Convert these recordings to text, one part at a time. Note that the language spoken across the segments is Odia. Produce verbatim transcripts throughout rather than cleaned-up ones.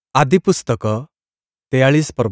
ଆଦିପୁସ୍ତକ ତେୟାଳିଶ ପର୍ବ।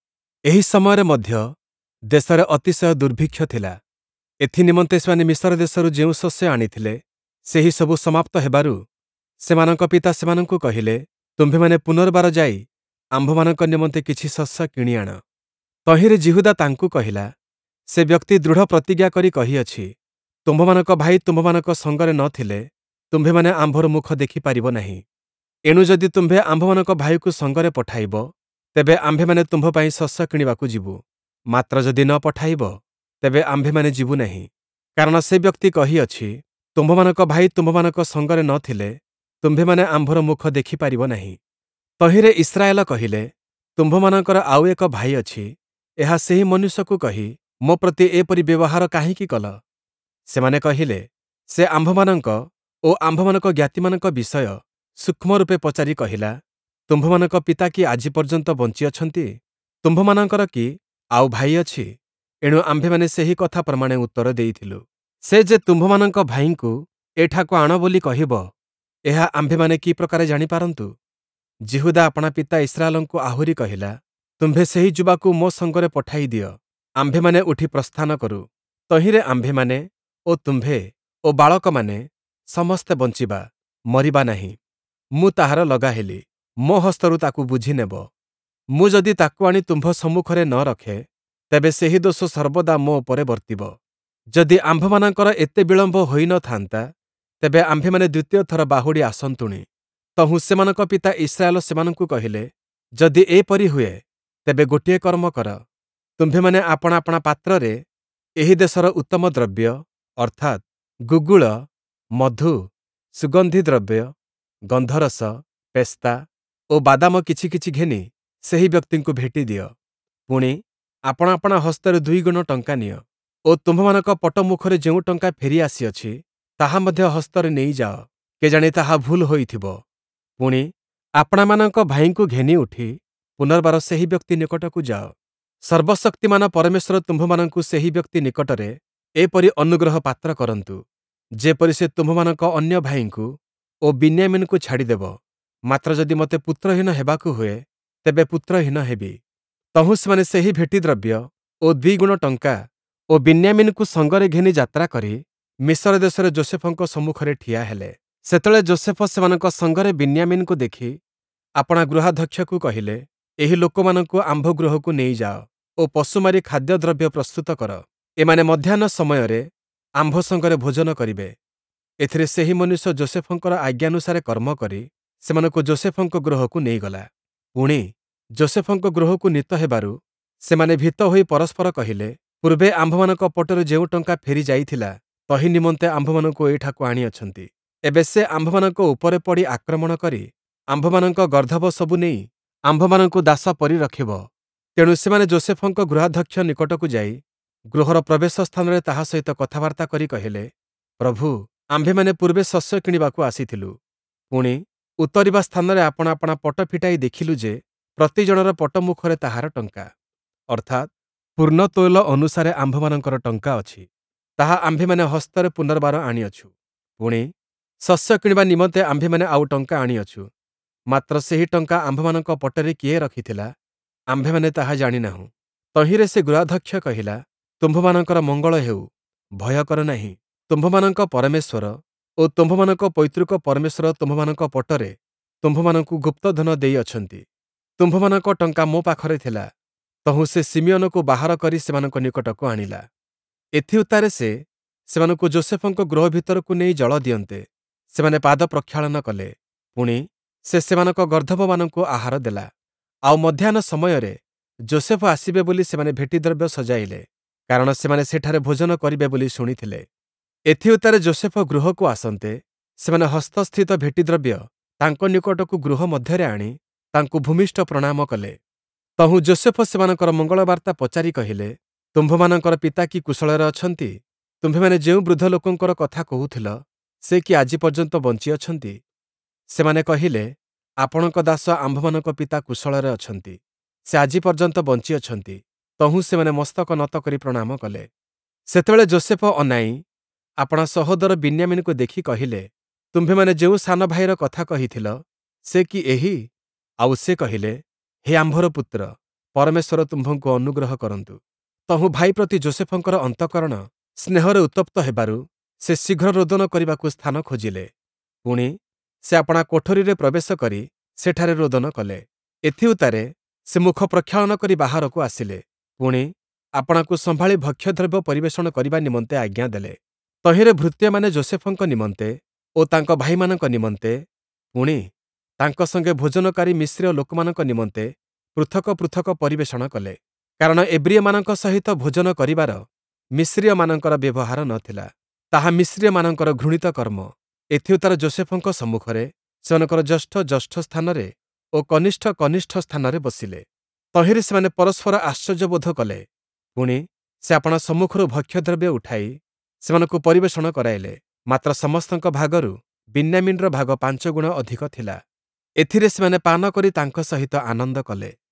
ଏହି ସମୟରେ ମଧ୍ୟ ଦେଶରେ ଅତିଶୟ ଦୁର୍ଭିକ୍ଷ ଥିଲା। ଏଥି ନିମନ୍ତେ ସେମାନେ ମିଶ୍ର ଦେଶରୁ ଯେଉଁ ଶସ୍ୟ ଆଣିଥିଲେ, ସେହି ସବୁ ସମାପ୍ତ ହେବାରୁ ସେମାନଙ୍କ ପିତା ସେମାନଙ୍କୁ କହିଲେ, ତୁମ୍ଭେମାନେ ପୁନର୍ବାର ଯାଇ ଆମ୍ଭମାନଙ୍କ ନିମନ୍ତେ କିଛି ଶସ୍ୟ କିଣି ଆଣ। ତହିଁରେ ଯିହୁଦା ତାଙ୍କୁ କହିଲା, ସେ ବ୍ୟକ୍ତି ଦୃଢ଼ ପ୍ରତିଜ୍ଞା କରି କହିଅଛି, ତୁମ୍ଭମାନଙ୍କ ଭାଇ ତୁମ୍ଭମାନଙ୍କ ସଙ୍ଗରେ ନ ଥିଲେ ତୁମ୍ଭେମାନେ ଆମ୍ଭର ମୁଖ ଦେଖିପାରିବ ନାହିଁ। ଏଣୁ ଯଦି ତୁମ୍ଭେ ଆମ୍ଭମାନଙ୍କ ଭାଇକୁ ସଙ୍ଗରେ ପଠାଇବ, ତେବେ ଆମ୍ଭେମାନେ ତୁମ୍ଭ ପାଇଁ ଶସ୍ୟ କିଣିବାକୁ ଯିବୁ। ମାତ୍ର ଯଦି ନ ପଠାଇବ, ତେବେ ଆମ୍ଭେମାନେ ଯିବୁ ନାହିଁ। କାରଣ ସେ ବ୍ୟକ୍ତି କହିଅଛି, ତୁମ୍ଭମାନଙ୍କ ଭାଇ ତୁମ୍ଭମାନଙ୍କ ସଙ୍ଗରେ ନ ଥିଲେ ତୁମ୍ଭେମାନେ ଆମ୍ଭର ମୁଖ ଦେଖିପାରିବ ନାହିଁ। ତହିଁରେ ଇସ୍ରାଏଲ କହିଲେ, ତୁମ୍ଭମାନଙ୍କର ଆଉ ଏକ ଭାଇ ଅଛି। ଏହା ସେହି ମନୁଷ୍ୟକୁ କହି, ମୋ ପ୍ରତି ଏପରି ବ୍ୟବହାର କାହିଁକି କଲ? ସେମାନେ କହିଲେ, ସେ ଆମ୍ଭମାନଙ୍କ ଓ ଆମ୍ଭମାନଙ୍କ ଜ୍ଞାତିମାନଙ୍କ ବିଷୟ ସୂକ୍ଷ୍ମ ରୂପେ ପଚାରି କହିଲା, ତୁମ୍ଭମାନଙ୍କ ପିତା କି ଆଜି ପର୍ଯ୍ୟନ୍ତ ବଞ୍ଚିଅଛନ୍ତି? ତୁମ୍ଭମାନଙ୍କର କି ଆଉ ଭାଇ ଅଛି? ଏଣୁ ଆମ୍ଭେମାନେ ସେହି କଥା ପ୍ରମାଣେ ଉତ୍ତର ଦେଇଥିଲୁ। ସେ ଯେ ତୁମ୍ଭମାନଙ୍କ ଭାଇଙ୍କୁ ଏଠାକୁ ଆଣ ବୋଲି କହିବ, ଏହା ଆମ୍ଭେମାନେ କି ପ୍ରକାରେ ଜାଣିପାରନ୍ତୁ? ଯିହୁଦା ଆପଣା ପିତା ଇସ୍ରାଏଲଙ୍କୁ ଆହୁରି କହିଲା, ତୁମ୍ଭେ ସେହି ଯୁବାକୁ ମୋ ସଙ୍ଗରେ ପଠାଇ ଦିଅ, ଆମ୍ଭେମାନେ ଉଠି ପ୍ରସ୍ଥାନ କରୁ। ତହିଁରେ ଆମ୍ଭେମାନେ ଓ ତୁମ୍ଭେ ଓ ବାଳକମାନେ ସମସ୍ତେ ବଞ୍ଚିବା, ମରିବା ନାହିଁ। ମୁଁ ତାହାର ଲଗା ହେଲି, ମୋ ହସ୍ତରୁ ତାକୁ ବୁଝି ନେବ। ମୁଁ ଯଦି ତାକୁ ଆଣି ତୁମ୍ଭ ସମ୍ମୁଖରେ ନ ରଖେ, ତେବେ ସେହି ଦୋଷ ସର୍ବଦା ମୋ ଉପରେ ବର୍ତ୍ତିବ। ଯଦି ଆମ୍ଭମାନଙ୍କର ଏତେ ବିଳମ୍ବ ହୋଇ ନ ଥାନ୍ତା, ତେବେ ଆମ୍ଭେମାନେ ଦ୍ୱିତୀୟ ଥର ବାହୁଡ଼ି ଆସନ୍ତୁଣି। ତହୁଁ ସେମାନଙ୍କ ପିତା ଇସ୍ରାଏଲ ସେମାନଙ୍କୁ କହିଲେ, ଯଦି ଏପରି ହୁଏ, ତେବେ ଗୋଟିଏ କର୍ମ କର। ତୁମ୍ଭେମାନେ ଆପଣା ଆପଣା ପାତ୍ରରେ ଏହି ଦେଶର ଉତ୍ତମ ଦ୍ରବ୍ୟ, ଅର୍ଥାତ୍ ଗୁଗୁଳ, ମଧୁ, ସୁଗନ୍ଧି ଦ୍ରବ୍ୟ, ଗନ୍ଧରସ, ପେସ୍ତା ଓ ବାଦାମ କିଛି କିଛି ଘେନି ସେହି ବ୍ୟକ୍ତିଙ୍କୁ ଭେଟି ଦିଅ। ପୁଣି ଆପଣା ଆପଣା ହସ୍ତରେ ଦୁଇଗୁଣ ଟଙ୍କା ନିଅ ଓ ତୁମ୍ଭମାନଙ୍କ ପଟମୁଖରେ ଯେଉଁ ଟଙ୍କା ଫେରି ଆସିଅଛି, ତାହା ମଧ୍ୟ ହସ୍ତରେ ନେଇଯାଅ। କେଜାଣି ତାହା ଭୁଲ ହୋଇଥିବ। ପୁଣି ଆପଣାମାନଙ୍କ ଭାଇଙ୍କୁ ଘେନି ଉଠି ପୁନର୍ବାର ସେହି ବ୍ୟକ୍ତି ନିକଟକୁ ଯାଅ। ସର୍ବଶକ୍ତିମାନ ପରମେଶ୍ୱର ତୁମ୍ଭମାନଙ୍କୁ ସେହି ବ୍ୟକ୍ତି ନିକଟରେ ଏପରି ଅନୁଗ୍ରହ ପାତ୍ର କରନ୍ତୁ, ଯେପରି ସେ ତୁମ୍ଭମାନଙ୍କ ଅନ୍ୟ ଭାଇଙ୍କୁ ଓ ବିନ୍ୟାମିନକୁ ଛାଡ଼ିଦେବ। ମାତ୍ର ଯଦି ମୋତେ ପୁତ୍ରହୀନ ହେବାକୁ ହୁଏ, ତେବେ ପୁତ୍ରହୀନ ହେବି। ତହୁଁ ସେମାନେ ସେହି ଭେଟି ଦ୍ରବ୍ୟ ଓ ଦ୍ୱିଗୁଣ ଟଙ୍କା ଓ ବିନ୍ୟାମିନକୁ ସଙ୍ଗରେ ଘେନି ଯାତ୍ରା କରି ମିଶ୍ର ଦେଶରେ ଯୋସେଫଙ୍କ ସମ୍ମୁଖରେ ଠିଆ ହେଲେ। ସେତେବେଳେ ଯୋସେଫ ସେମାନଙ୍କ ସଙ୍ଗରେ ବିନ୍ୟାମିନକୁ ଦେଖି ଆପଣା ଗୃହାଧ୍ୟକ୍ଷକୁ କହିଲେ, ଏହି ଲୋକମାନଙ୍କୁ ଆମ୍ଭ ଗୃହକୁ ନେଇଯାଅ ଓ ପଶୁ ମାରି ଖାଦ୍ୟଦ୍ରବ୍ୟ ପ୍ରସ୍ତୁତ କର। ଏମାନେ ମଧ୍ୟାହ୍ନ ସମୟରେ ଆମ୍ଭ ସଙ୍ଗରେ ଭୋଜନ କରିବେ। ଏଥିରେ ସେହି ମନୁଷ୍ୟ ଯୋସେଫଙ୍କର ଆଜ୍ଞାନୁସାରେ କର୍ମ କରି ସେମାନଙ୍କୁ ଯୋସେଫଙ୍କ ଗୃହକୁ ନେଇଗଲା। ପୁଣି ଯୋସେଫଙ୍କ ଗୃହକୁ ନୀତ ହେବାରୁ ସେମାନେ ଭୀତ ହୋଇ ପରସ୍ପର କହିଲେ, ପୂର୍ବେ ଆମ୍ଭମାନଙ୍କ ପଟରୁ ଯେଉଁ ଟଙ୍କା ଫେରି ଯାଇଥିଲା, ତହି ନିମନ୍ତେ ଆମ୍ଭମାନଙ୍କୁ ଏଇଠାକୁ ଆଣିଅଛନ୍ତି। ଏବେ ସେ ଆମ୍ଭମାନଙ୍କ ଉପରେ ପଡ଼ି ଆକ୍ରମଣ କରି ଆମ୍ଭମାନଙ୍କ ଗର୍ଦ୍ଧବ ସବୁ ନେଇ ଆମ୍ଭମାନଙ୍କୁ ଦାସ ପରି ରଖିବ। ତେଣୁ ସେମାନେ ଯୋସେଫଙ୍କ ଗୃହାଧ୍ୟକ୍ଷ ନିକଟକୁ ଯାଇ ଗୃହର ପ୍ରବେଶ ସ୍ଥାନରେ ତାହା ସହିତ କଥାବାର୍ତ୍ତା କରି କହିଲେ, ପ୍ରଭୁ, ଆମ୍ଭେମାନେ ପୂର୍ବେ ଶସ୍ୟ କିଣିବାକୁ ଆସିଥିଲୁ। ପୁଣି ଉତ୍ତରିବା ସ୍ଥାନରେ ଆପଣା ଆପଣା ପଟ ଫିଟାଇ ଦେଖିଲୁ ଯେ ପ୍ରତି ଜଣର ପଟ ମୁଖରେ ତାହାର ଟଙ୍କା, ଅର୍ଥାତ୍ ପୂର୍ଣ୍ଣ ତୈଳ ଅନୁସାରେ ଆମ୍ଭମାନଙ୍କର ଟଙ୍କା ଅଛି। ତାହା ଆମ୍ଭେମାନେ ହସ୍ତରେ ପୁନର୍ବାର ଆଣିଅଛୁ। ପୁଣି ଶସ୍ୟ କିଣିବା ନିମନ୍ତେ ଆମ୍ଭେମାନେ ଆଉ ଟଙ୍କା ଆଣିଅଛୁ। ମାତ୍ର ସେହି ଟଙ୍କା ଆମ୍ଭମାନଙ୍କ ପଟରେ କିଏ ରଖିଥିଲା, ଆମ୍ଭେମାନେ ତାହା ଜାଣିନାହୁଁ। ତହିଁରେ ସେ ଗୃହାଧ୍ୟକ୍ଷ କହିଲା, ତୁମ୍ଭମାନଙ୍କର ମଙ୍ଗଳ ହେଉ, ଭୟ କର ନାହିଁ। ତୁମ୍ଭମାନଙ୍କ ପରମେଶ୍ୱର ଓ ତୁମ୍ଭମାନଙ୍କ ପୈତୃକ ପରମେଶ୍ୱର ତୁମ୍ଭମାନଙ୍କ ପଟରେ ତୁମ୍ଭମାନଙ୍କୁ ଗୁପ୍ତଧନ ଦେଇଅଛନ୍ତି। ତୁମ୍ଭମାନଙ୍କ ଟଙ୍କା ମୋ ପାଖରେ ଥିଲା। ତହୁଁ ସେ ସିମିୟନକୁ ବାହାର କରି ସେମାନଙ୍କ ନିକଟକୁ ଆଣିଲା। ଏଥି ଉତ୍ତାରେ ସେ ସେମାନଙ୍କୁ ଯୋସେଫଙ୍କ ଗୃହ ଭିତରକୁ ନେଇ ଜଳ ଦିଅନ୍ତେ ସେମାନେ ପାଦ ପ୍ରକ୍ଷାଳନ କଲେ। ପୁଣି ସେ ସେମାନଙ୍କ ଗର୍ଦ୍ଧବମାନଙ୍କୁ ଆହାର ଦେଲା। ଆଉ ମଧ୍ୟାହ୍ନ ସମୟରେ ଯୋସେଫ ଆସିବେ ବୋଲି ସେମାନେ ଭେଟି ଦ୍ରବ୍ୟ ସଜାଇଲେ, କାରଣ ସେମାନେ ସେଠାରେ ଭୋଜନ କରିବେ ବୋଲି ଶୁଣିଥିଲେ। ଏଥି ଉତ୍ତାରେ ଯୋସେଫ ଗୃହକୁ ଆସନ୍ତେ ସେମାନେ ହସ୍ତସ୍ଥିତ ଭେଟିଦ୍ରବ୍ୟ ତାଙ୍କ ନିକଟକୁ ଗୃହ ମଧ୍ୟରେ ଆଣି ତାଙ୍କୁ ଭୂମିଷ୍ଠ ପ୍ରଣାମ କଲେ। ତହୁଁ ଯୋସେଫ ସେମାନଙ୍କର ମଙ୍ଗଳବାର୍ତ୍ତା ପଚାରି କହିଲେ, ତୁମ୍ଭମାନଙ୍କର ପିତା କି କୁଶଳରେ ଅଛନ୍ତି? ତୁମ୍ଭେମାନେ ଯେଉଁ ବୃଦ୍ଧ ଲୋକଙ୍କର କଥା କହୁଥିଲ, ସେ କି ଆଜି ପର୍ଯ୍ୟନ୍ତ ବଞ୍ଚିଅଛନ୍ତି? ସେମାନେ କହିଲେ, ଆପଣଙ୍କ ଦାସ ଆମ୍ଭମାନଙ୍କ ପିତା କୁଶଳରେ ଅଛନ୍ତି। ସେ ଆଜି ପର୍ଯ୍ୟନ୍ତ ବଞ୍ଚିଅଛନ୍ତି। ତହୁଁ ସେମାନେ ମସ୍ତକ ନତ କରି ପ୍ରଣାମ କଲେ। ସେତେବେଳେ ଯୋସେଫ ଅନାଇ ଆପଣା ସହୋଦର ବିନ୍ୟାମିନକୁ ଦେଖି କହିଲେ, ତୁମ୍ଭେମାନେ ଯେଉଁ ସାନ ଭାଇର କଥା କହିଥିଲ, ସେ କି ଏହି? ଆଉ ସେ କହିଲେ, ହେ ଆମ୍ଭର ପୁତ୍ର, ପରମେଶ୍ୱର ତୁମ୍ଭଙ୍କୁ ଅନୁଗ୍ରହ କରନ୍ତୁ। ତହୁଁ ଭାଇ ପ୍ରତି ଯୋସେଫଙ୍କର ଅନ୍ତଃକରଣ ସ୍ନେହରେ ଉତ୍ତପ୍ତ ହେବାରୁ ସେ ଶୀଘ୍ର ରୋଦନ କରିବାକୁ ସ୍ଥାନ ଖୋଜିଲେ। ପୁଣି ସେ ଆପଣା କୋଠରୀରେ ପ୍ରବେଶ କରି ସେଠାରେ ରୋଦନ କଲେ। ଏଥିଉତ୍ତାରେ ସେ ମୁଖ ପ୍ରକ୍ଷାଳନ କରି ବାହାରକୁ ଆସିଲେ। ପୁଣି ଆପଣାକୁ ସମ୍ଭାଳି ଭକ୍ଷ୍ୟଦ୍ରବ୍ୟ ପରିବେଷଣ କରିବା ନିମନ୍ତେ ଆଜ୍ଞା ଦେଲେ। ତହିଁରେ ଭୃତ୍ୟମାନେ ଯୋସେଫଙ୍କ ନିମନ୍ତେ ଓ ତାଙ୍କ ଭାଇମାନଙ୍କ ନିମନ୍ତେ, ପୁଣି ତାଙ୍କ ସଙ୍ଗେ ଭୋଜନକାରୀ ମିଶ୍ରୀୟ ଲୋକମାନଙ୍କ ନିମନ୍ତେ ପୃଥକ ପୃଥକ ପରିବେଷଣ କଲେ। କାରଣ ଏବ୍ରୀୟମାନଙ୍କ ସହିତ ଭୋଜନ କରିବାର ମିଶ୍ରୀୟମାନଙ୍କର ବ୍ୟବହାର ନ ଥିଲା। ତାହା ମିଶ୍ରୀୟମାନଙ୍କର ଘୃଣିତ କର୍ମ। ଏଥିଉତ୍ତାରେ ଯୋସେଫଙ୍କ ସମ୍ମୁଖରେ ସେମାନଙ୍କର ଜ୍ୟେଷ୍ଠ ଜ୍ୟେଷ୍ଠ ସ୍ଥାନରେ ଓ କନିଷ୍ଠ କନିଷ୍ଠ ସ୍ଥାନରେ ବସିଲେ। ତହିଁରେ ସେମାନେ ପରସ୍ପର ଆଶ୍ଚର୍ଯ୍ୟବୋଧ କଲେ। ପୁଣି ସେ ଆପଣା ସମ୍ମୁଖରୁ ଭକ୍ଷ୍ୟଦ୍ରବ୍ୟ ଉଠାଇ ସେମାନଙ୍କୁ ପରିବେଷଣ କରାଇଲେ। ମାତ୍ର ସମସ୍ତଙ୍କ ଭାଗରୁ ବିନ୍ୟାମିନର ଭାଗ ପାଞ୍ଚଗୁଣ ଅଧିକ ଥିଲା। ଏଥିରେ ସେମାନେ ପାନ କରି ତାଙ୍କ ସହିତ ଆନନ୍ଦ କଲେ।